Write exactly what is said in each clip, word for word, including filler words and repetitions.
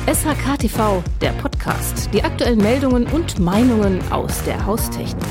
S H K T V, der Podcast. Die aktuellen Meldungen und Meinungen aus der Haustechnik.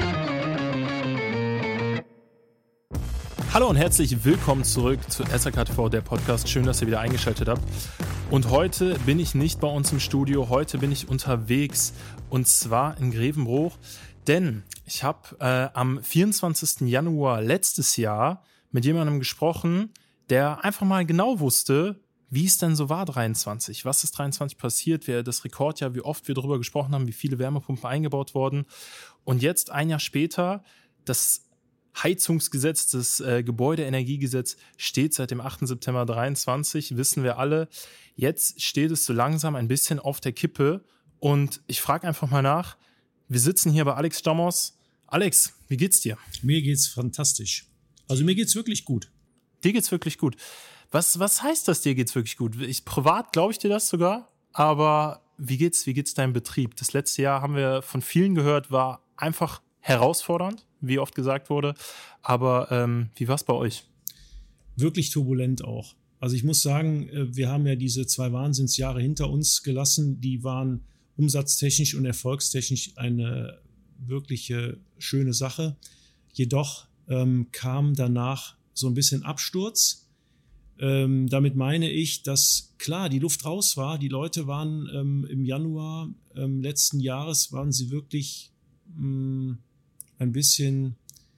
Hallo und herzlich willkommen zurück zu S H K T V, der Podcast. Schön, dass ihr wieder eingeschaltet habt. Und heute bin ich nicht bei uns im Studio, heute bin ich unterwegs und zwar in Grevenbroich, denn ich habe äh, am vierundzwanzigsten Januar letztes Jahr mit jemandem gesprochen, der einfach mal genau wusste, wie es denn so war dreiundzwanzig, was ist dreiundzwanzig passiert, wer das Rekordjahr, wie oft wir darüber gesprochen haben, wie viele Wärmepumpen eingebaut wurden. Und jetzt, ein Jahr später, das Heizungsgesetz, das äh, Gebäudeenergiegesetz steht seit dem achten September dreiundzwanzig, wissen wir alle. Jetzt steht es so langsam ein bisschen auf der Kippe und ich frage einfach mal nach, wir sitzen hier bei Alex Stamos. Alex, wie geht's dir? Mir geht's fantastisch. Also mir geht's wirklich gut. Dir geht's wirklich gut. Was, was heißt das, dir geht's wirklich gut? Ich, privat glaube ich dir das sogar, aber wie geht's, wie geht's deinem Betrieb? Das letzte Jahr haben wir von vielen gehört, war einfach herausfordernd, wie oft gesagt wurde. Aber ähm, wie war's bei euch? Wirklich turbulent auch. Also ich muss sagen, wir haben ja diese zwei Wahnsinnsjahre hinter uns gelassen. Die waren umsatztechnisch und erfolgstechnisch eine wirkliche schöne Sache. Jedoch ähm, kam danach so ein bisschen Absturz. Ähm, damit meine ich, dass klar die Luft raus war. Die Leute waren ähm, im Januar ähm, letzten Jahres, waren sie wirklich mh, ein bisschen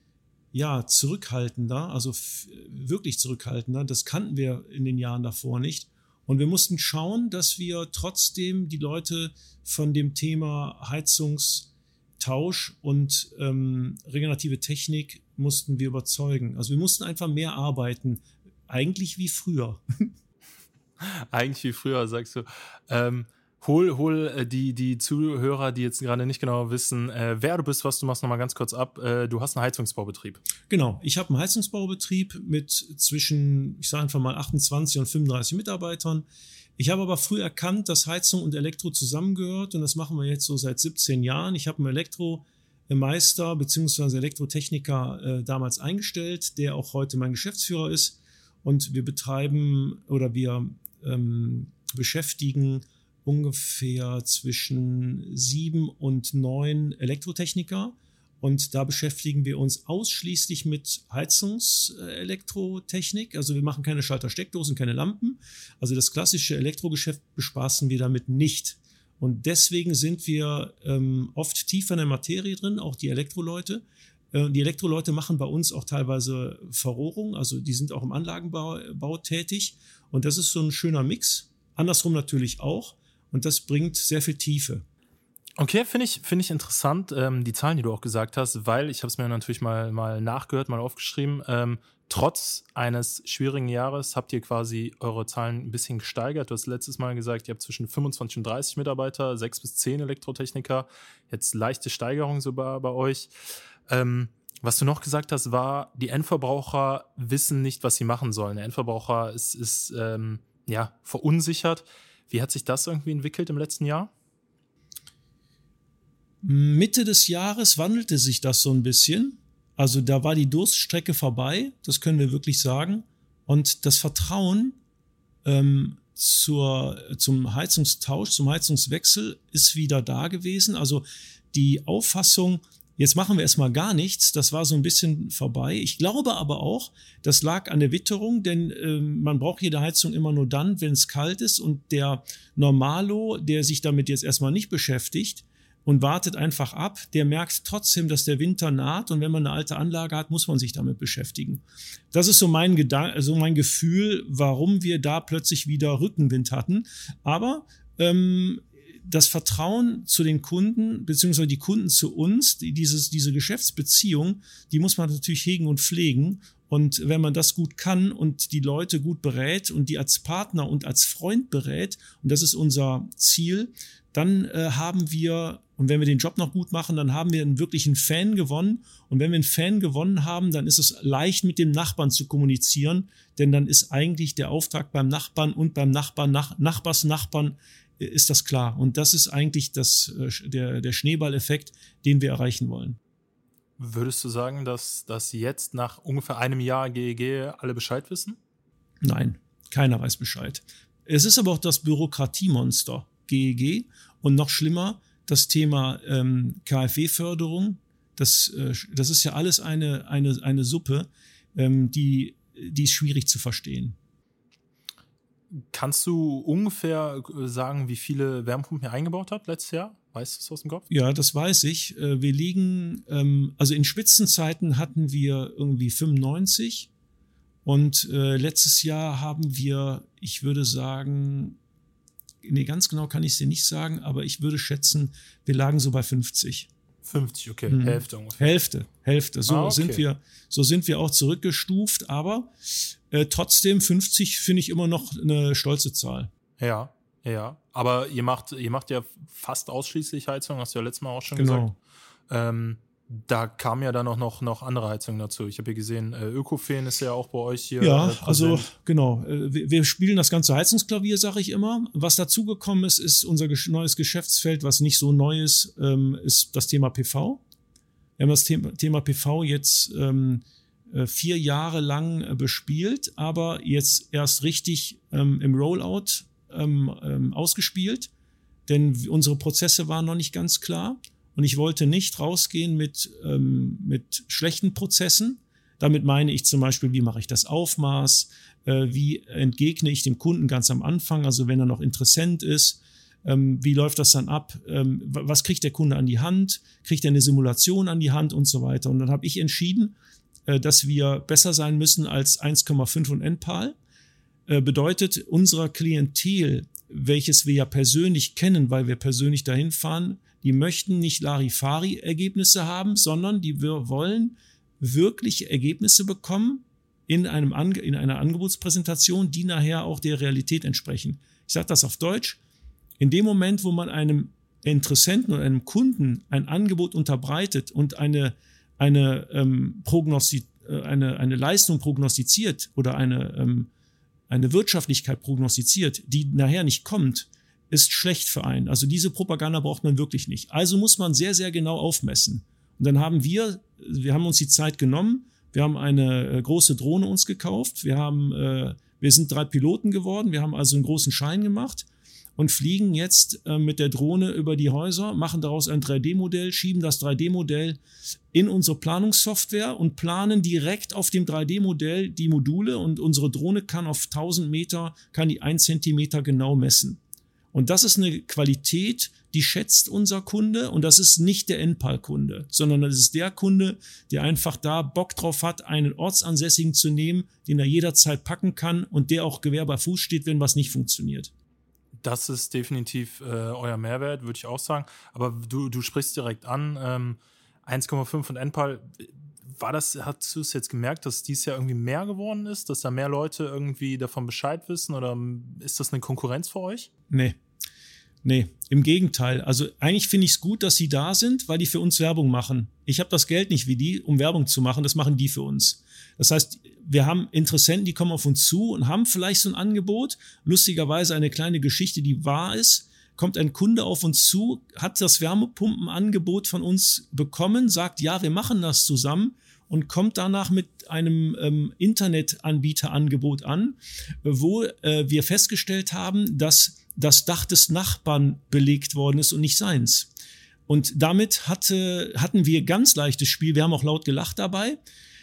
ja, zurückhaltender, also f- wirklich zurückhaltender. Das kannten wir in den Jahren davor nicht. Und wir mussten schauen, dass wir trotzdem die Leute von dem Thema Heizungstausch und ähm, regenerative Technik mussten wir überzeugen. Also wir mussten einfach mehr arbeiten. Eigentlich wie früher. Eigentlich wie früher, sagst du. Ähm, hol hol äh, die, die Zuhörer, die jetzt gerade nicht genau wissen, äh, wer du bist, was du machst, nochmal ganz kurz ab. Äh, du hast einen Heizungsbaubetrieb. Genau, ich habe einen Heizungsbaubetrieb mit zwischen, ich sage einfach mal, achtundzwanzig und fünfunddreißig Mitarbeitern. Ich habe aber früh erkannt, dass Heizung und Elektro zusammengehört und das machen wir jetzt so seit siebzehn Jahren. Ich habe einen Elektromeister bzw. Elektrotechniker äh, damals eingestellt, der auch heute mein Geschäftsführer ist. Und wir betreiben oder wir ähm, beschäftigen ungefähr zwischen sieben und neun Elektrotechniker. Und da beschäftigen wir uns ausschließlich mit Heizungselektrotechnik. Also wir machen keine Schalter-Steckdosen, keine Lampen. Also das klassische Elektrogeschäft bespaßen wir damit nicht. Und deswegen sind wir ähm, oft tiefer in der Materie drin, auch die Elektroleute. Die Elektroleute machen bei uns auch teilweise Verrohrung, also die sind auch im Anlagenbau Bau tätig und das ist so ein schöner Mix, andersrum natürlich auch und das bringt sehr viel Tiefe. Okay, finde ich, finde ich interessant, ähm, die Zahlen, die du auch gesagt hast, weil ich habe es mir natürlich mal, mal nachgehört, mal aufgeschrieben, ähm, trotz eines schwierigen Jahres habt ihr quasi eure Zahlen ein bisschen gesteigert. Du hast letztes Mal gesagt, ihr habt zwischen fünfundzwanzig und dreißig Mitarbeiter, sechs bis zehn Elektrotechniker, jetzt leichte Steigerung so bei, bei euch. Ähm, was du noch gesagt hast, war, die Endverbraucher wissen nicht, was sie machen sollen. Der Endverbraucher ist, ist ähm, ja, verunsichert. Wie hat sich das irgendwie entwickelt im letzten Jahr? Mitte des Jahres wandelte sich das so ein bisschen. Also da war die Durststrecke vorbei, das können wir wirklich sagen. Und das Vertrauen ähm, zur, zum Heizungstausch, zum Heizungswechsel ist wieder da gewesen. Also die Auffassung, jetzt machen wir erstmal gar nichts, das war so ein bisschen vorbei. Ich glaube aber auch, das lag an der Witterung, denn äh, man braucht jede Heizung immer nur dann, wenn es kalt ist. Und der Normalo, der sich damit jetzt erstmal nicht beschäftigt und wartet einfach ab, der merkt trotzdem, dass der Winter naht. Und wenn man eine alte Anlage hat, muss man sich damit beschäftigen. Das ist so mein Gedan- so mein Gefühl, warum wir da plötzlich wieder Rückenwind hatten. Aber ähm, das Vertrauen zu den Kunden, beziehungsweise die Kunden zu uns, die, dieses, diese Geschäftsbeziehung, die muss man natürlich hegen und pflegen. Und wenn man das gut kann und die Leute gut berät und die als Partner und als Freund berät, und das ist unser Ziel, dann äh, haben wir, und wenn wir den Job noch gut machen, dann haben wir einen wirklichen Fan gewonnen. Und wenn wir einen Fan gewonnen haben, dann ist es leicht, mit dem Nachbarn zu kommunizieren, denn dann ist eigentlich der Auftrag beim Nachbarn und beim Nachbarn, Nach- Nachbarsnachbarn, ist das klar. Und das ist eigentlich das, der, der Schneeballeffekt, den wir erreichen wollen. Würdest du sagen, dass, dass jetzt nach ungefähr einem Jahr G E G alle Bescheid wissen? Nein, keiner weiß Bescheid. Es ist aber auch das Bürokratiemonster, G E G. Und noch schlimmer, das Thema ähm, K f W-Förderung. Das, äh, das ist ja alles eine, eine, eine Suppe, ähm, die, die ist schwierig zu verstehen. Kannst du ungefähr sagen, wie viele Wärmepumpen ihr eingebaut habt letztes Jahr? Weißt du es aus dem Kopf? Ja, das weiß ich. Wir liegen, ähm, also in Spitzenzeiten hatten wir irgendwie fünfundneunzig und äh, letztes Jahr haben wir, ich würde sagen, nee, ganz genau kann ich es dir nicht sagen, aber ich würde schätzen, wir lagen so bei fünfzig. fünfzig, okay, Mhm. Hälfte ungefähr. Hälfte, Hälfte. So Ah, okay. sind wir, so sind wir auch zurückgestuft, aber äh, trotzdem fünfzig finde ich immer noch eine stolze Zahl. Ja, ja. Aber ihr macht, ihr macht ja fast ausschließlich Heizung, hast du ja letztes Mal auch schon Genau. gesagt. Ähm, da kamen ja dann auch noch, noch andere Heizungen dazu. Ich habe hier gesehen, äh, Ökofan ist ja auch bei euch hier. Ja, äh, also präsent. genau. Äh, Wir, wir spielen das ganze Heizungsklavier, sage ich immer. Was dazugekommen ist, ist unser gesch- neues Geschäftsfeld, was nicht so neu ist, ähm, ist das Thema P V. Wir haben das Thema, Thema P V jetzt ähm, äh, vier Jahre lang äh, bespielt, aber jetzt erst richtig ähm, im Rollout ähm, ähm, ausgespielt, denn unsere Prozesse waren noch nicht ganz klar und ich wollte nicht rausgehen mit, ähm, mit schlechten Prozessen. Damit meine ich zum Beispiel, wie mache ich das Aufmaß, äh, wie entgegne ich dem Kunden ganz am Anfang, also wenn er noch Interessent ist, ähm, wie läuft das dann ab, ähm, was kriegt der Kunde an die Hand, kriegt er eine Simulation an die Hand und so weiter. Und dann habe ich entschieden, äh, dass wir besser sein müssen als eins Komma fünf und N P A L. Äh, bedeutet, unserer Klientel, welches wir ja persönlich kennen, weil wir persönlich dahin fahren, die möchten nicht Larifari-Ergebnisse haben, sondern die wir wollen wirkliche Ergebnisse bekommen in, einem Ange- in einer Angebotspräsentation, die nachher auch der Realität entsprechen. Ich sage das auf Deutsch. In dem Moment, wo man einem Interessenten oder einem Kunden ein Angebot unterbreitet und eine, eine, ähm, Prognosti- äh, eine, eine Leistung prognostiziert oder eine, ähm, eine Wirtschaftlichkeit prognostiziert, die nachher nicht kommt, ist schlecht für einen. Also diese Propaganda braucht man wirklich nicht. Also muss man sehr, sehr genau aufmessen. Und dann haben wir, wir haben uns die Zeit genommen, wir haben eine äh, große Drohne uns gekauft, wir haben, äh, wir sind drei Piloten geworden, wir haben also einen großen Schein gemacht und fliegen jetzt äh, mit der Drohne über die Häuser, machen daraus ein drei D Modell, schieben das drei D Modell in unsere Planungssoftware und planen direkt auf dem drei D Modell die Module und unsere Drohne kann auf tausend Meter, kann die ein Zentimeter genau messen. Und das ist eine Qualität, die schätzt unser Kunde und das ist nicht der N P A L-Kunde, sondern das ist der Kunde, der einfach da Bock drauf hat, einen Ortsansässigen zu nehmen, den er jederzeit packen kann und der auch Gewehr bei Fuß steht, wenn was nicht funktioniert. Das ist definitiv äh, euer Mehrwert, würde ich auch sagen. Aber du, du sprichst direkt an, ähm, eins Komma fünf und N P A L. War das, hast du es jetzt gemerkt, dass dies Jahr irgendwie mehr geworden ist, dass da mehr Leute irgendwie davon Bescheid wissen oder ist das eine Konkurrenz für euch? Nee, nee, im Gegenteil. Also eigentlich finde ich es gut, dass sie da sind, weil die für uns Werbung machen. Ich habe das Geld nicht wie die, um Werbung zu machen, das machen die für uns. Das heißt, wir haben Interessenten, die kommen auf uns zu und haben vielleicht so ein Angebot. Lustigerweise eine kleine Geschichte, die wahr ist. Kommt ein Kunde auf uns zu, hat das Wärmepumpenangebot von uns bekommen, sagt, ja, wir machen das zusammen und kommt danach mit einem ähm, Internetanbieterangebot an, wo äh, wir festgestellt haben, dass das Dach des Nachbarn belegt worden ist und nicht seins. Und damit hatte, hatten wir ganz leichtes Spiel. Wir haben auch laut gelacht dabei.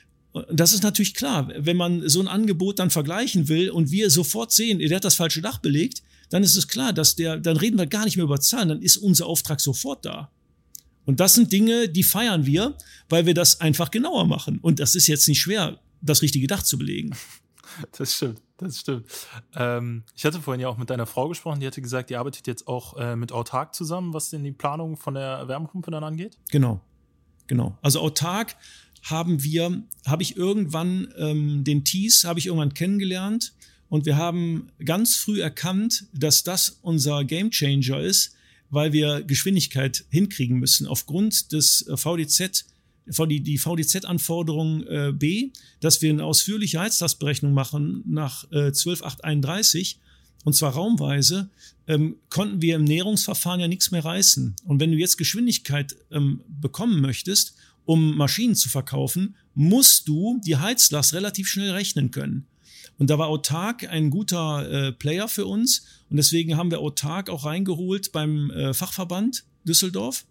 Das ist natürlich klar, wenn man so ein Angebot dann vergleichen will und wir sofort sehen, der hat das falsche Dach belegt, dann ist es klar, dass der, dann reden wir gar nicht mehr über Zahlen, dann ist unser Auftrag sofort da. Und das sind Dinge, die feiern wir, weil wir das einfach genauer machen. Und das ist jetzt nicht schwer, das richtige Dach zu belegen. Das stimmt, das stimmt. Ähm, ich hatte vorhin ja auch mit deiner Frau gesprochen, die hatte gesagt, ihr arbeitet jetzt auch äh, mit Autark zusammen, was denn die Planung von der Wärmepumpe dann angeht? Genau, genau. Also Autark haben wir, habe ich irgendwann, ähm, den Thies habe ich irgendwann kennengelernt und wir haben ganz früh erkannt, dass das unser Gamechanger ist, weil wir Geschwindigkeit hinkriegen müssen. Aufgrund des äh, V D Z, die, die V D Z-Anforderung äh, B, dass wir eine ausführliche Heizlastberechnung machen nach äh, zwölf acht einunddreißig und zwar raumweise, ähm, konnten wir im Näherungsverfahren ja nichts mehr reißen. Und wenn du jetzt Geschwindigkeit ähm, bekommen möchtest, um Maschinen zu verkaufen, musst du die Heizlast relativ schnell rechnen können. Und da war Autark ein guter äh, Player für uns. Und deswegen haben wir Autark auch reingeholt beim äh, Fachverband Düsseldorf.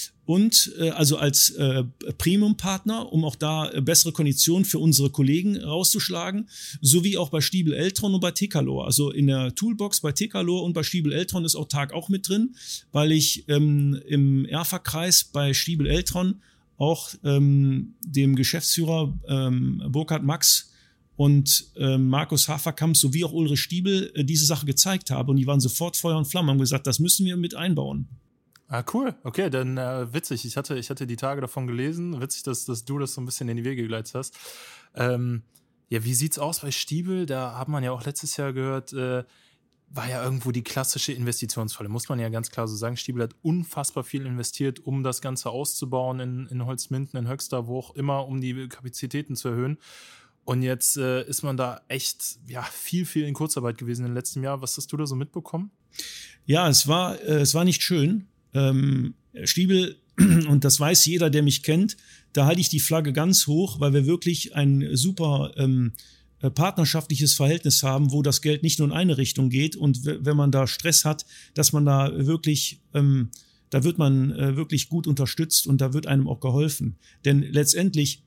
Und äh, also als äh, Premium-Partner, um auch da äh, bessere Konditionen für unsere Kollegen rauszuschlagen, sowie auch bei Stiebel Eltron und bei Tecalor. Also in der Toolbox bei Tecalor und bei Stiebel Eltron ist Autark auch mit drin, weil ich ähm, im Erfa-Kreis bei Stiebel Eltron auch ähm, dem Geschäftsführer ähm, Burkhard Max und ähm, Markus Haferkamp sowie auch Ulrich Stiebel äh, diese Sache gezeigt habe. Und die waren sofort Feuer und Flamme, haben gesagt, das müssen wir mit einbauen. Ah, cool. Okay, dann äh, witzig. Ich hatte, ich hatte die Tage davon gelesen. Witzig, dass, dass du das so ein bisschen in die Wege geleitet hast. Ähm, ja, wie sieht's aus bei Stiebel? Da hat man ja auch letztes Jahr gehört, äh, war ja irgendwo die klassische Investitionsfalle. Muss man ja ganz klar so sagen. Stiebel hat unfassbar viel investiert, um das Ganze auszubauen in, in Holzminden, in Höxter, wo auch immer, um die Kapazitäten zu erhöhen. Und jetzt äh, ist man da echt ja, viel, viel in Kurzarbeit gewesen im letzten Jahr. Was hast du da so mitbekommen? Ja, es war, äh, es war nicht schön. Ähm, Stiebel, und das weiß jeder, der mich kennt, da halte ich die Flagge ganz hoch, weil wir wirklich ein super ähm, partnerschaftliches Verhältnis haben, wo das Geld nicht nur in eine Richtung geht und w- wenn man da Stress hat, dass man da wirklich, ähm, da wird man äh, wirklich gut unterstützt und da wird einem auch geholfen. Denn letztendlich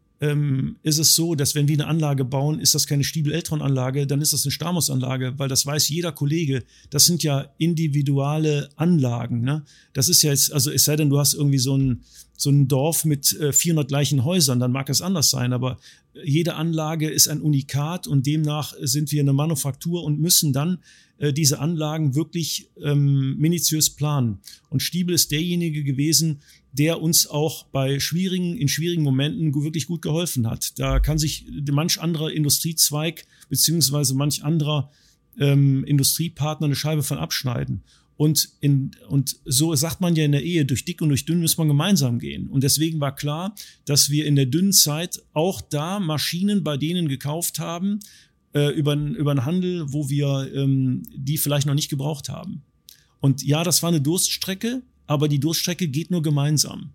ähm, ist es so, dass wenn wir eine Anlage bauen, ist das keine Stiebel-Eltron-Anlage, dann ist das eine Stamos-Anlage, weil das weiß jeder Kollege. Das sind ja individuelle Anlagen. Ne? Das ist ja jetzt, also es sei denn, du hast irgendwie so ein, so ein Dorf mit äh, vierhundert gleichen Häusern, dann mag es anders sein, aber jede Anlage ist ein Unikat und demnach sind wir eine Manufaktur und müssen dann äh, diese Anlagen wirklich ähm, minutiös planen. Und Stiebel ist derjenige gewesen, der uns auch bei schwierigen, in schwierigen Momenten wirklich gut geholfen hat. Da kann sich manch anderer Industriezweig beziehungsweise manch anderer ähm, Industriepartner eine Scheibe von abschneiden. Und, in, und so sagt man ja in der Ehe, durch dick und durch dünn muss man gemeinsam gehen. Und deswegen war klar, dass wir in der dünnen Zeit auch da Maschinen bei denen gekauft haben, äh, über, über einen Handel, wo wir ähm, die vielleicht noch nicht gebraucht haben. Und ja, das war eine Durststrecke, aber die Durststrecke geht nur gemeinsam.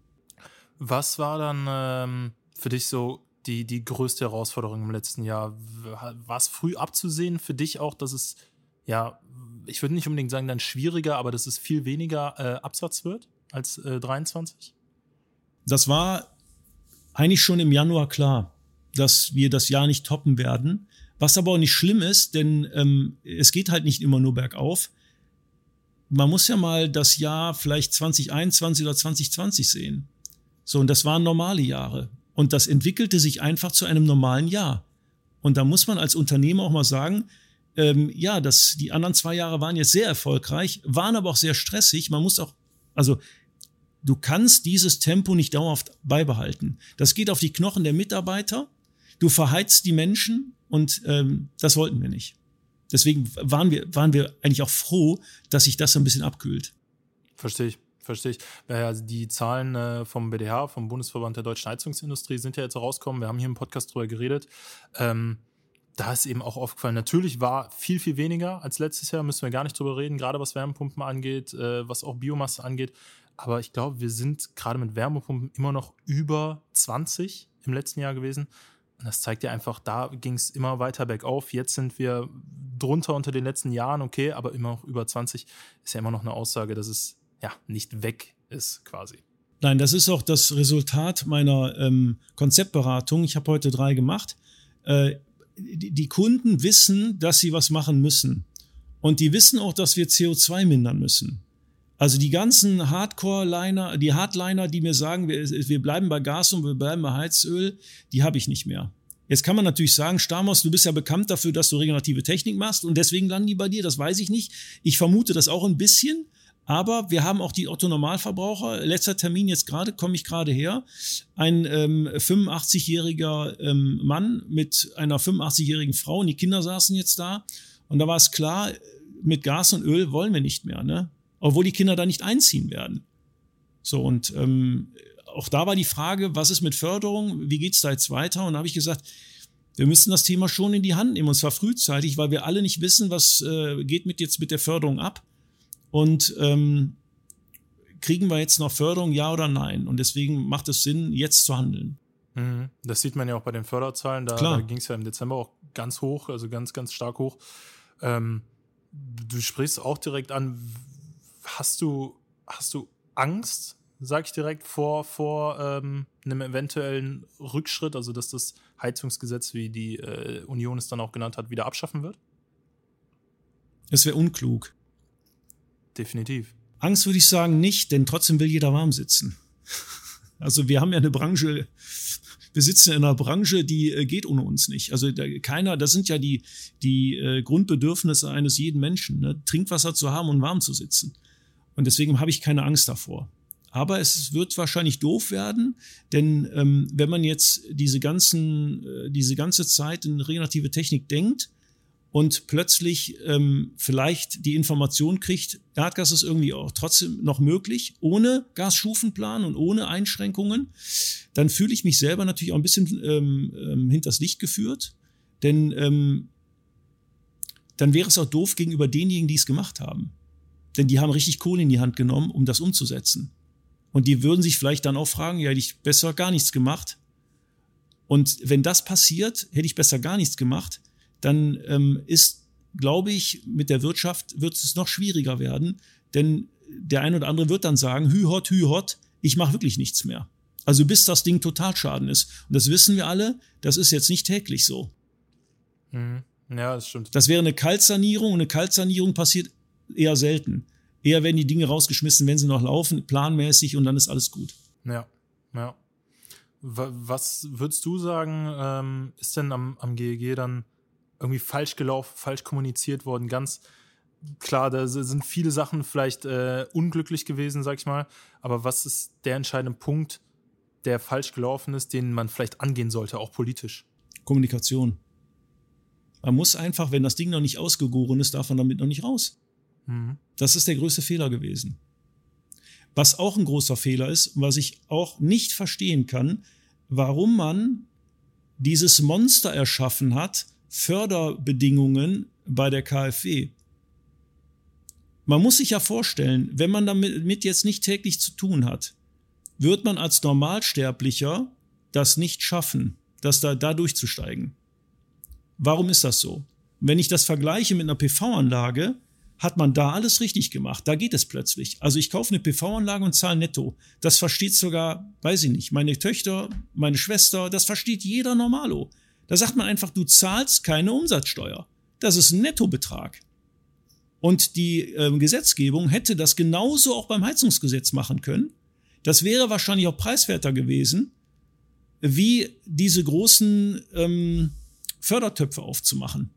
Was war dann ähm, für dich so die, die größte Herausforderung im letzten Jahr? War es früh abzusehen für dich auch, dass es, ja, ich würde nicht unbedingt sagen dann schwieriger, aber dass es viel weniger äh, Absatz wird als äh, dreiundzwanzig? Das war eigentlich schon im Januar klar, dass wir das Jahr nicht toppen werden. Was aber auch nicht schlimm ist, denn ähm, es geht halt nicht immer nur bergauf. Man muss ja mal das Jahr vielleicht zwanzig einundzwanzig oder zwanzig zwanzig sehen. So, und das waren normale Jahre. Und das entwickelte sich einfach zu einem normalen Jahr. Und da muss man als Unternehmer auch mal sagen, ähm, ja, das, die anderen zwei Jahre waren jetzt sehr erfolgreich, waren aber auch sehr stressig. Man muss auch, also du kannst dieses Tempo nicht dauerhaft beibehalten. Das geht auf die Knochen der Mitarbeiter. Du verheizt die Menschen und ähm, das wollten wir nicht. Deswegen waren wir, waren wir eigentlich auch froh, dass sich das so ein bisschen abkühlt. Verstehe ich, verstehe ich. Ja, die Zahlen äh, vom B D H, vom Bundesverband der deutschen Heizungsindustrie, sind ja jetzt rausgekommen. Wir haben hier im Podcast drüber geredet. Ähm, da ist eben auch aufgefallen, natürlich war viel, viel weniger als letztes Jahr, müssen wir gar nicht drüber reden, gerade was Wärmepumpen angeht, äh, was auch Biomasse angeht. Aber ich glaube, wir sind gerade mit Wärmepumpen immer noch über zwanzig im letzten Jahr gewesen. Und das zeigt ja einfach, da ging es immer weiter bergauf. Jetzt sind wir drunter unter den letzten Jahren, okay, aber immer noch über zwanzig ist ja immer noch eine Aussage, dass es ja nicht weg ist quasi. Nein, das ist auch das Resultat meiner ähm, Konzeptberatung. Ich habe heute drei gemacht. Äh, die, die Kunden wissen, dass sie was machen müssen. Und die wissen auch, dass wir C O zwei mindern müssen. Also die ganzen Hardcore-Liner, die Hardliner, die mir sagen, wir, wir bleiben bei Gas und wir bleiben bei Heizöl, die habe ich nicht mehr. Jetzt kann man natürlich sagen, Stamos, du bist ja bekannt dafür, dass du regenerative Technik machst und deswegen landen die bei dir, das weiß ich nicht. Ich vermute das auch ein bisschen, aber wir haben auch die Otto-Normalverbraucher. Letzter Termin jetzt gerade, komme ich gerade her, ein ähm, fünfundachtzigjähriger ähm, Mann mit einer fünfundachtzigjährigen Frau und die Kinder saßen jetzt da und da war es klar, mit Gas und Öl wollen wir nicht mehr, ne? Obwohl die Kinder da nicht einziehen werden. So, und ähm, auch da war die Frage, was ist mit Förderung, wie geht's da jetzt weiter? Und da habe ich gesagt, wir müssen das Thema schon in die Hand nehmen, und zwar frühzeitig, weil wir alle nicht wissen, was äh, geht mit jetzt mit der Förderung ab. Und ähm, kriegen wir jetzt noch Förderung, ja oder nein? Und deswegen macht es Sinn, jetzt zu handeln. Mhm. Das sieht man ja auch bei den Förderzahlen. Da, da ging es ja im Dezember auch ganz hoch, also ganz, ganz stark hoch. Ähm, du sprichst auch direkt an, hast du, hast du Angst, sag ich direkt, vor, vor ähm, einem eventuellen Rückschritt, also dass das Heizungsgesetz, wie die äh, Union es dann auch genannt hat, wieder abschaffen wird? Es wäre unklug. Definitiv. Angst würde ich sagen nicht, denn trotzdem will jeder warm sitzen. Also wir haben ja eine Branche, wir sitzen in einer Branche, die äh, geht ohne uns nicht. Also da, keiner, das sind ja die, die äh, Grundbedürfnisse eines jeden Menschen, ne? Trinkwasser zu haben und warm zu sitzen. Und deswegen habe ich keine Angst davor. Aber es wird wahrscheinlich doof werden, denn ähm, wenn man jetzt diese ganzen, äh, diese ganze Zeit in regenerative Technik denkt und plötzlich ähm, vielleicht die Information kriegt, Erdgas ist irgendwie auch trotzdem noch möglich, ohne Gasstufenplan und ohne Einschränkungen, dann fühle ich mich selber natürlich auch ein bisschen ähm, ähm, hinters Licht geführt, denn ähm, dann wäre es auch doof gegenüber denjenigen, die es gemacht haben. Denn die haben richtig Kohle in die Hand genommen, um das umzusetzen. Und die würden sich vielleicht dann auch fragen, ja, hätte ich besser gar nichts gemacht. Und wenn das passiert, hätte ich besser gar nichts gemacht, dann ähm, ist, glaube ich, mit der Wirtschaft wird es noch schwieriger werden. Denn der eine oder andere wird dann sagen, hü hot, hü hot, ich mache wirklich nichts mehr. Also bis das Ding Totalschaden ist. Und das wissen wir alle, das ist jetzt nicht täglich so. Mhm. Ja, das stimmt. Das wäre eine Kaltsanierung und eine Kaltsanierung passiert eher selten. Eher werden die Dinge rausgeschmissen, wenn sie noch laufen, planmäßig, und dann ist alles gut. Ja, ja. Was würdest du sagen, ähm, ist denn am, am G E G dann irgendwie falsch gelaufen, falsch kommuniziert worden? Ganz klar, da sind viele Sachen vielleicht äh, unglücklich gewesen, sag ich mal. Aber was ist der entscheidende Punkt, der falsch gelaufen ist, den man vielleicht angehen sollte, auch politisch? Kommunikation. Man muss einfach, wenn das Ding noch nicht ausgegoren ist, darf man damit noch nicht raus. Das ist der größte Fehler gewesen. Was auch ein großer Fehler ist, was ich auch nicht verstehen kann, warum man dieses Monster erschaffen hat, Förderbedingungen bei der KfW. Man muss sich ja vorstellen, wenn man damit jetzt nicht täglich zu tun hat, wird man als Normalsterblicher das nicht schaffen, das da, da durchzusteigen. Warum ist das so? Wenn ich das vergleiche mit einer P V-Anlage, hat man da alles richtig gemacht. Da geht es plötzlich. Also ich kaufe eine P V-Anlage und zahle netto. Das versteht sogar, weiß ich nicht, meine Töchter, meine Schwester, das versteht jeder Normalo. Da sagt man einfach, du zahlst keine Umsatzsteuer. Das ist ein Nettobetrag. Und die äh, Gesetzgebung hätte das genauso auch beim Heizungsgesetz machen können. Das wäre wahrscheinlich auch preiswerter gewesen, wie diese großen ähm, Fördertöpfe aufzumachen.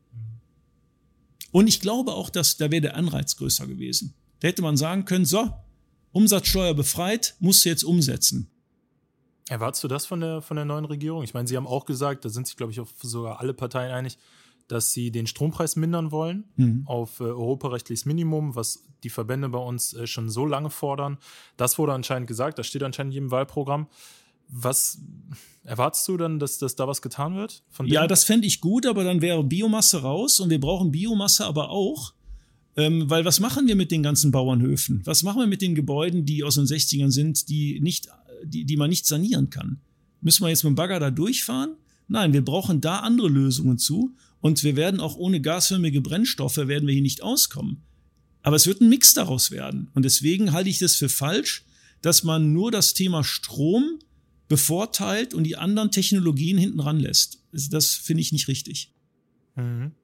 Und ich glaube auch, dass da wäre der Anreiz größer gewesen. Da hätte man sagen können, so, Umsatzsteuer befreit, musst du jetzt umsetzen. Erwartest du das von der, von der neuen Regierung? Ich meine, sie haben auch gesagt, da sind sich, glaube ich, auch sogar alle Parteien einig, dass sie den Strompreis mindern wollen mhm. auf äh, europarechtliches Minimum, was die Verbände bei uns äh, schon so lange fordern. Das wurde anscheinend gesagt, das steht anscheinend in jedem Wahlprogramm. Was erwartest du dann, dass, dass da was getan wird? Von ja, das fände ich gut, aber dann wäre Biomasse raus, und wir brauchen Biomasse aber auch, ähm, weil was machen wir mit den ganzen Bauernhöfen? Was machen wir mit den Gebäuden, die aus den sechzigern sind, die, nicht, die, die man nicht sanieren kann? Müssen wir jetzt mit dem Bagger da durchfahren? Nein, wir brauchen da andere Lösungen zu, und wir werden auch ohne gasförmige Brennstoffe werden wir hier nicht auskommen. Aber es wird ein Mix daraus werden, und deswegen halte ich das für falsch, dass man nur das Thema Strom bevorteilt und die anderen Technologien hinten ran lässt. Das finde ich nicht richtig. Mhm.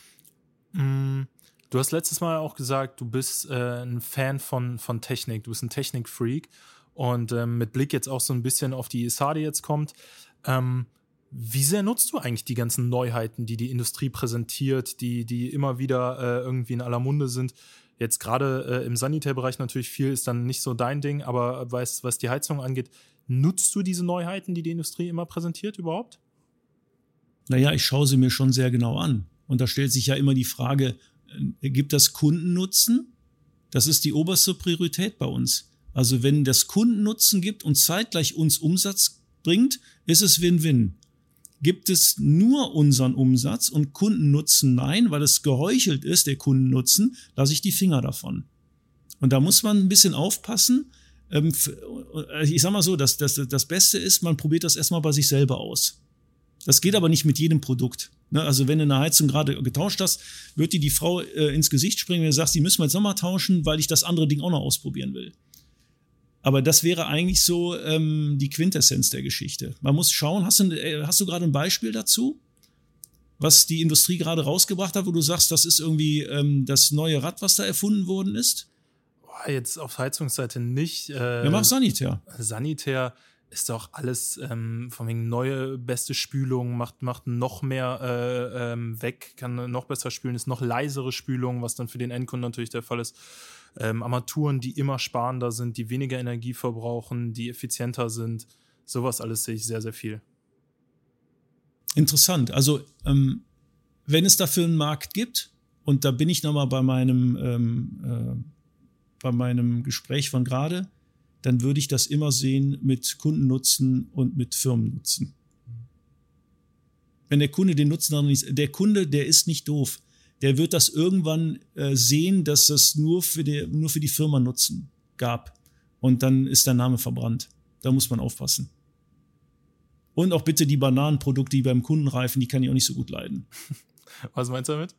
Mhm. Du hast letztes Mal auch gesagt, du bist äh, ein Fan von, von Technik, du bist ein Technikfreak, und ähm, mit Blick jetzt auch so ein bisschen auf die E S A, die jetzt kommt. Ähm, wie sehr nutzt du eigentlich die ganzen Neuheiten, die die Industrie präsentiert, die, die immer wieder äh, irgendwie in aller Munde sind? Jetzt gerade äh, im Sanitärbereich natürlich viel, ist dann nicht so dein Ding, aber was, was die Heizung angeht, nutzt du diese Neuheiten, die die Industrie immer präsentiert, überhaupt? Naja, ich schaue sie mir schon sehr genau an. Und da stellt sich ja immer die Frage, äh, gibt das Kundennutzen? Das ist die oberste Priorität bei uns. Also wenn das Kundennutzen gibt und zeitgleich uns Umsatz bringt, ist es Win-Win. Gibt es nur unseren Umsatz und Kundennutzen? Nein, weil es geheuchelt ist, der Kundennutzen, lasse ich die Finger davon. Und da muss man ein bisschen aufpassen, ähm, ich sag mal so, das, das, das Beste ist, man probiert das erstmal bei sich selber aus. Das geht aber nicht mit jedem Produkt. Ne? Also wenn du eine Heizung gerade getauscht hast, wird dir die Frau äh, ins Gesicht springen, wenn du sagst, die müssen wir jetzt nochmal tauschen, weil ich das andere Ding auch noch ausprobieren will. Aber das wäre eigentlich so ähm, die Quintessenz der Geschichte. Man muss schauen, hast du, äh, hast du gerade ein Beispiel dazu, was die Industrie gerade rausgebracht hat, wo du sagst, das ist irgendwie ähm, das neue Rad, was da erfunden worden ist? Boah, jetzt auf Heizungsseite nicht. Äh, ja, mach Sanitär. Sanitär ist doch alles ähm, von wegen neue beste Spülung, macht, macht noch mehr äh, ähm, weg, kann noch besser spülen, ist noch leisere Spülung, was dann für den Endkunden natürlich der Fall ist. Ähm, Armaturen, die immer sparender sind, die weniger Energie verbrauchen, die effizienter sind. Sowas alles sehe ich sehr, sehr viel. Interessant. Also ähm, wenn es dafür einen Markt gibt, und da bin ich nochmal bei meinem ähm, äh, bei meinem Gespräch von gerade, dann würde ich das immer sehen mit Kundennutzen und mit Firmennutzen. Wenn der Kunde den Nutzen noch nicht, der Kunde, der ist nicht doof. Der wird das irgendwann äh, sehen, dass es nur für die, nur für die Firma Nutzen gab. Und dann ist der Name verbrannt. Da muss man aufpassen. Und auch bitte die Bananenprodukte, die beim Kunden reifen, die kann ich auch nicht so gut leiden. Was meinst du damit?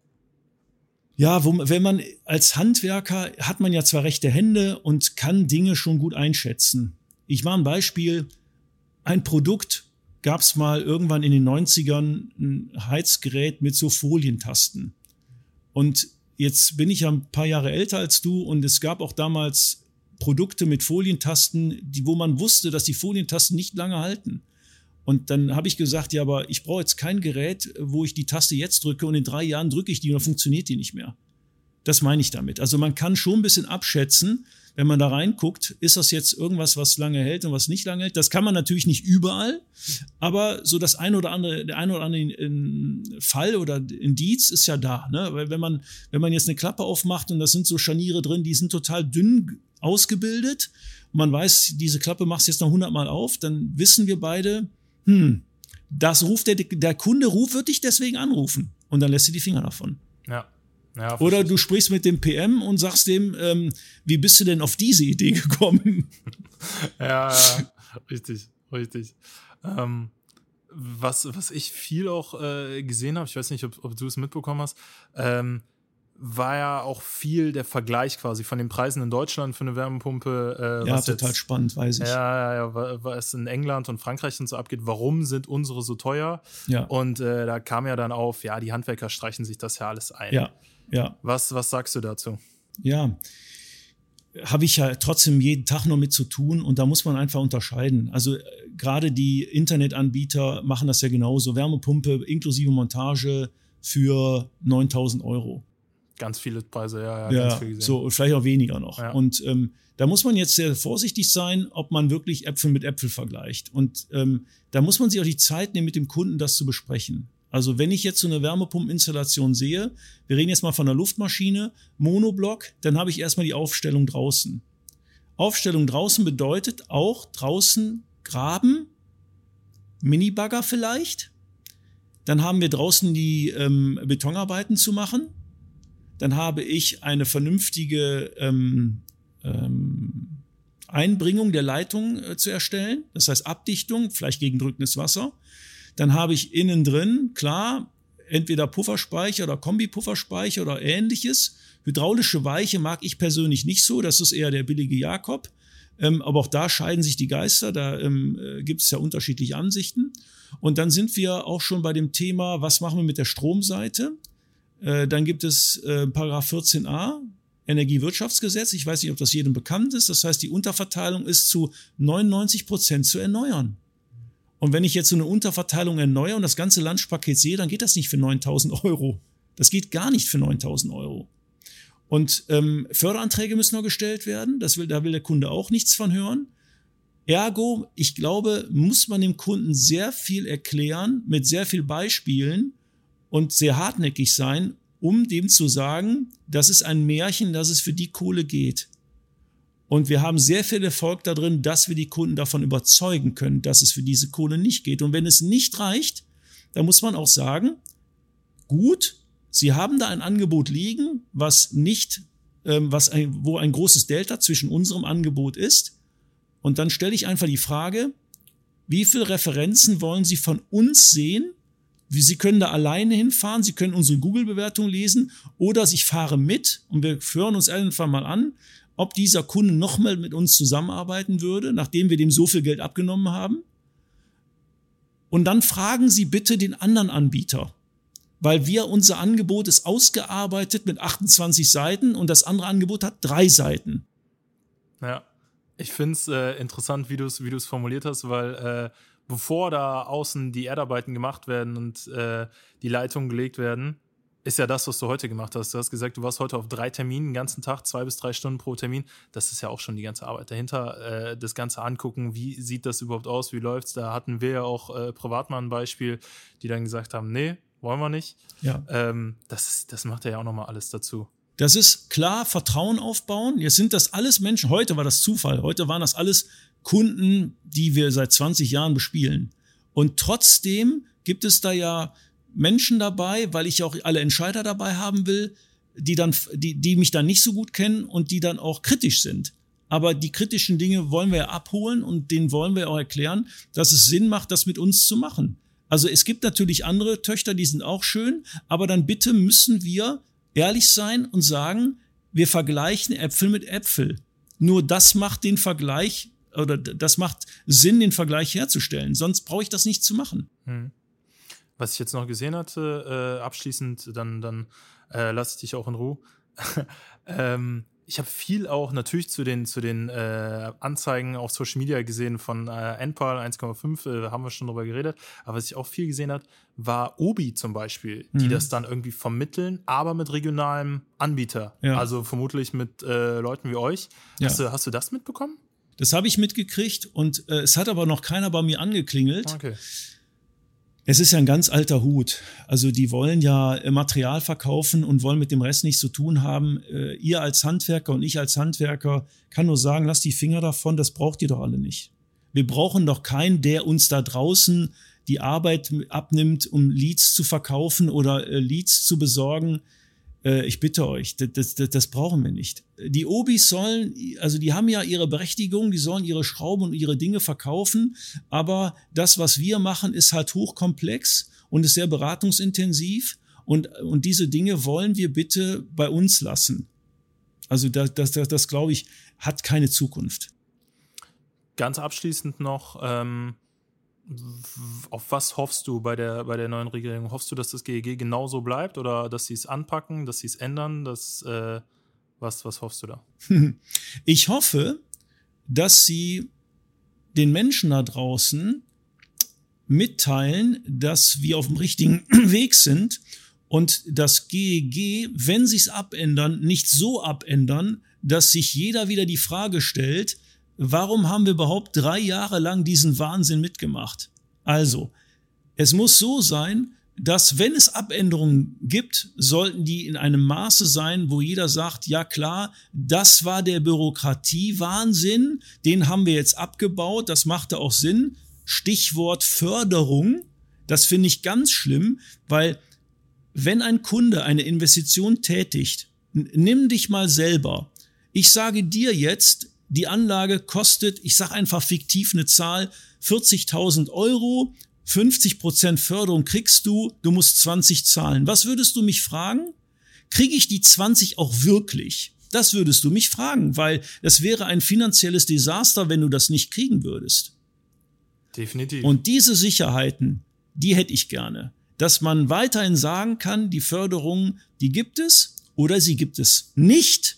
Ja, wo, wenn man als Handwerker hat man ja zwar rechte Hände und kann Dinge schon gut einschätzen. Ich mache ein Beispiel. Ein Produkt gab es mal irgendwann in den neunzigern, ein Heizgerät mit so Folientasten. Und jetzt bin ich ja ein paar Jahre älter als du und es gab auch damals Produkte mit Folientasten, die, wo man wusste, dass die Folientasten nicht lange halten. Und dann habe ich gesagt, ja, aber ich brauche jetzt kein Gerät, wo ich die Taste jetzt drücke und in drei Jahren drücke ich die und dann funktioniert die nicht mehr. Das meine ich damit. Also man kann schon ein bisschen abschätzen, wenn man da reinguckt, ist das jetzt irgendwas, was lange hält und was nicht lange hält. Das kann man natürlich nicht überall, aber so das eine oder andere, der eine oder andere Fall oder Indiz ist ja da. Ne? Weil wenn man, wenn man jetzt eine Klappe aufmacht und da sind so Scharniere drin, die sind total dünn ausgebildet und man weiß, diese Klappe machst du jetzt noch hundertmal auf, dann wissen wir beide, hm, das ruft der, der Kunde ruft, wird dich deswegen anrufen. Und dann lässt du die Finger davon. Ja. Ja, oder du sprichst mit dem P M und sagst dem, ähm, wie bist du denn auf diese Idee gekommen? ja, ja, richtig, richtig. Ähm, was, was ich viel auch äh, gesehen habe, ich weiß nicht, ob, ob du es mitbekommen hast, ähm, war ja auch viel der Vergleich quasi von den Preisen in Deutschland für eine Wärmepumpe. Äh, ja, was total jetzt, spannend, weiß ich. Ja, ja, ja, was in England und Frankreich und so abgeht. Warum sind unsere so teuer? Ja. Und äh, da kam ja dann auf, ja, die Handwerker streichen sich das ja alles ein. Ja, ja. Was, was sagst du dazu? Ja, habe ich ja trotzdem jeden Tag noch mit zu tun und da muss man einfach unterscheiden. Also äh, gerade die Internetanbieter machen das ja genauso. Wärmepumpe inklusive Montage für neuntausend Euro. Ganz viele Preise, ja, ja, ja ganz viel gesehen. So, vielleicht auch weniger noch. Ja. Und ähm, da muss man jetzt sehr vorsichtig sein, ob man wirklich Äpfel mit Äpfel vergleicht. Und ähm, da muss man sich auch die Zeit nehmen, mit dem Kunden das zu besprechen. Also wenn ich jetzt so eine Wärmepumpeninstallation sehe, wir reden jetzt mal von einer Luftmaschine, Monoblock, dann habe ich erstmal die Aufstellung draußen. Aufstellung draußen bedeutet auch draußen graben, Minibagger vielleicht. Dann haben wir draußen die ähm, Betonarbeiten zu machen. Dann habe ich eine vernünftige ähm, ähm, Einbringung der Leitung äh, zu erstellen. Das heißt Abdichtung, vielleicht gegen drückendes Wasser. Dann habe ich innen drin, klar, entweder Pufferspeicher oder Kombi-Pufferspeicher oder ähnliches. Hydraulische Weiche mag ich persönlich nicht so, das ist eher der billige Jakob. Ähm, aber auch da scheiden sich die Geister, da ähm, äh, gibt es ja unterschiedliche Ansichten. Und dann sind wir auch schon bei dem Thema, was machen wir mit der Stromseite? Äh, dann gibt es äh, Paragraph vierzehn a, Energiewirtschaftsgesetz. Ich weiß nicht, ob das jedem bekannt ist. Das heißt, die Unterverteilung ist zu neunundneunzig Prozent zu erneuern. Und wenn ich jetzt so eine Unterverteilung erneuere und das ganze Lunchpaket sehe, dann geht das nicht für neuntausend Euro. Das geht gar nicht für neuntausend Euro. Und ähm, Förderanträge müssen noch gestellt werden. Das will, da will der Kunde auch nichts von hören. Ergo, ich glaube, muss man dem Kunden sehr viel erklären, mit sehr viel Beispielen und sehr hartnäckig sein, um dem zu sagen, das ist ein Märchen, dass es für die Kohle geht. Und wir haben sehr viel Erfolg darin, dass wir die Kunden davon überzeugen können, dass es für diese Kohle nicht geht. Und wenn es nicht reicht, dann muss man auch sagen, gut, Sie haben da ein Angebot liegen, was nicht ähm, was ein, wo ein großes Delta zwischen unserem Angebot ist. Und dann stelle ich einfach die Frage, wie viele Referenzen wollen Sie von uns sehen? Wie, Sie können da alleine hinfahren, Sie können unsere Google-Bewertung lesen oder ich fahre mit und wir hören uns einfach mal an, ob dieser Kunde nochmal mit uns zusammenarbeiten würde, nachdem wir dem so viel Geld abgenommen haben. Und dann fragen Sie bitte den anderen Anbieter, weil wir, unser Angebot ist ausgearbeitet mit achtundzwanzig Seiten und das andere Angebot hat drei Seiten. Ja, ich finde es äh, interessant, wie du es wie du es formuliert hast, weil äh, bevor da außen die Erdarbeiten gemacht werden und äh, die Leitungen gelegt werden, ist ja das, was du heute gemacht hast. Du hast gesagt, du warst heute auf drei Terminen den ganzen Tag, zwei bis drei Stunden pro Termin. Das ist ja auch schon die ganze Arbeit dahinter. Äh, das Ganze angucken, wie sieht das überhaupt aus, wie läuft's? Da hatten wir ja auch äh, privat mal ein Beispiel, die dann gesagt haben, nee, wollen wir nicht. Ja. Ähm, das, das macht ja auch nochmal alles dazu. Das ist klar, Vertrauen aufbauen. Jetzt sind das alles Menschen, heute war das Zufall, heute waren das alles Kunden, die wir seit zwanzig Jahren bespielen. Und trotzdem gibt es da ja Menschen dabei, weil ich auch alle Entscheider dabei haben will, die dann, die, die mich dann nicht so gut kennen und die dann auch kritisch sind. Aber die kritischen Dinge wollen wir ja abholen und denen wollen wir auch erklären, dass es Sinn macht, das mit uns zu machen. Also es gibt natürlich andere Töchter, die sind auch schön, aber dann bitte müssen wir ehrlich sein und sagen, wir vergleichen Äpfel mit Äpfel. Nur das macht den Vergleich oder das macht Sinn, den Vergleich herzustellen. Sonst brauche ich das nicht zu machen. Hm. Was ich jetzt noch gesehen hatte, äh, abschließend, dann, dann äh, lasse ich dich auch in Ruhe. ähm, ich habe viel auch natürlich zu den, zu den äh, Anzeigen auf Social Media gesehen von äh, Enpal eins Komma fünf, äh, haben wir schon drüber geredet. Aber was ich auch viel gesehen habe, war Obi zum Beispiel, die mhm. das dann irgendwie vermitteln, aber mit regionalem Anbieter. Ja. Also vermutlich mit äh, Leuten wie euch. Ja. Hast du, hast du das mitbekommen? Das habe ich mitgekriegt und äh, es hat aber noch keiner bei mir angeklingelt. Okay. Es ist ja ein ganz alter Hut. Also die wollen ja Material verkaufen und wollen mit dem Rest nichts zu tun haben. Äh, ihr als Handwerker und ich als Handwerker kann nur sagen, lasst die Finger davon, das braucht ihr doch alle nicht. Wir brauchen doch keinen, der uns da draußen die Arbeit abnimmt, um Leads zu verkaufen oder äh, Leads zu besorgen. Äh, ich bitte euch, das, das, das brauchen wir nicht. Die Obis sollen, also die haben ja ihre Berechtigung, die sollen ihre Schrauben und ihre Dinge verkaufen, aber das, was wir machen, ist halt hochkomplex und ist sehr beratungsintensiv und, und diese Dinge wollen wir bitte bei uns lassen. Also das, das, das, das glaube ich, hat keine Zukunft. Ganz abschließend noch, ähm auf was hoffst du bei der, bei der neuen Regierung? Hoffst du, dass das G E G genauso bleibt oder dass sie es anpacken, dass sie es ändern? Dass, äh, was, was hoffst du da? Ich hoffe, dass sie den Menschen da draußen mitteilen, dass wir auf dem richtigen Weg sind und das G E G, wenn sie es abändern, nicht so abändern, dass sich jeder wieder die Frage stellt, warum haben wir überhaupt drei Jahre lang diesen Wahnsinn mitgemacht? Also, es muss so sein, dass wenn es Abänderungen gibt, sollten die in einem Maße sein, wo jeder sagt, ja klar, das war der Bürokratie-Wahnsinn, den haben wir jetzt abgebaut, das machte auch Sinn. Stichwort Förderung, das finde ich ganz schlimm, weil wenn ein Kunde eine Investition tätigt, nimm dich mal selber. Ich sage dir jetzt, die Anlage kostet, ich sage einfach fiktiv eine Zahl, vierzigtausend Euro, fünfzig Prozent Förderung kriegst du, du musst zwanzig zahlen. Was würdest du mich fragen? Kriege ich die zwanzig auch wirklich? Das würdest du mich fragen, weil das wäre ein finanzielles Desaster, wenn du das nicht kriegen würdest. Definitiv. Und diese Sicherheiten, die hätte ich gerne. Dass man weiterhin sagen kann, die Förderung, die gibt es oder sie gibt es nicht.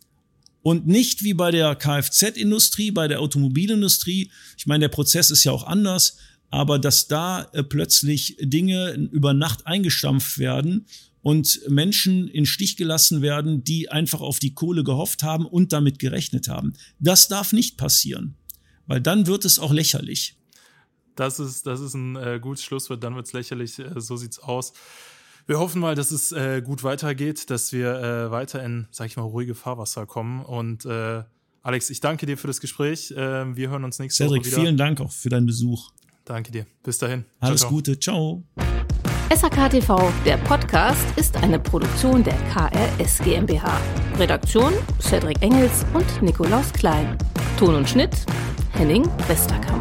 Und nicht wie bei der Kfz-Industrie, bei der Automobilindustrie. Ich meine, der Prozess ist ja auch anders, aber dass da äh, plötzlich Dinge über Nacht eingestampft werden und Menschen in Stich gelassen werden, die einfach auf die Kohle gehofft haben und damit gerechnet haben. Das darf nicht passieren, weil dann wird es auch lächerlich. Das ist, das ist ein äh, gutes Schlusswort, dann wird es lächerlich, äh, so sieht's aus. Wir hoffen mal, dass es äh, gut weitergeht, dass wir äh, weiter in, sag ich mal, ruhige Fahrwasser kommen. Und äh, Alex, ich danke dir für das Gespräch. Äh, wir hören uns nächste Cedric, Woche wieder. Vielen Dank auch für deinen Besuch. Danke dir. Bis dahin. Alles ciao, ciao. Gute. Ciao. S A K T V, der Podcast, ist eine Produktion der K R S GmbH. Redaktion Cedric Engels und Nikolaus Klein. Ton und Schnitt Henning Westerkamp.